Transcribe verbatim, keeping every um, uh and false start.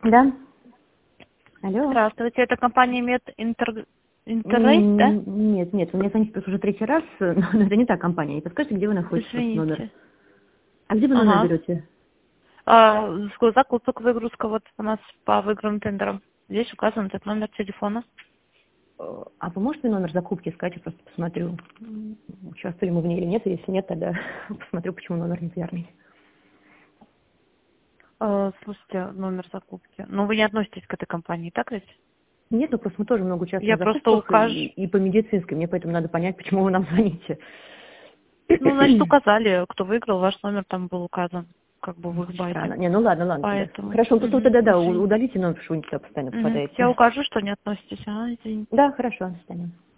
Да. Алло. Здравствуйте, это компания Мед Интер... Интернет, да? Нет, нет, вы мне звоните уже третий раз, но это не та компания. И подскажите, где вы находитесь, просто номер? Извините. А где вы номер Ага. берете? А, закупок выгрузка вот у нас по выигранным тендерам. Здесь указан этот номер телефона. А вы можете номер закупки сказать, я просто посмотрю, участвовали мы в ней или нет, и если нет, тогда посмотрю, почему номер неверный. А, слушайте, номер закупки. Ну, вы не относитесь к этой компании, так ведь? Нет, ну просто мы тоже много участвуем Я в просто закупках укажу. и, и по медицинской, мне поэтому надо понять, почему вы нам звоните. Ну, значит, указали, кто выиграл, ваш номер там был указан, как бы в их базе. Странно. Не, ну ладно, ладно. Тогда. Поэтому. Хорошо, ну просто Угу, тогда, да, извините. удалите номер, потому что вы не туда постоянно Угу. Я попадаете. укажу, что не относитесь. Ага, извините. Да, хорошо, до свидания.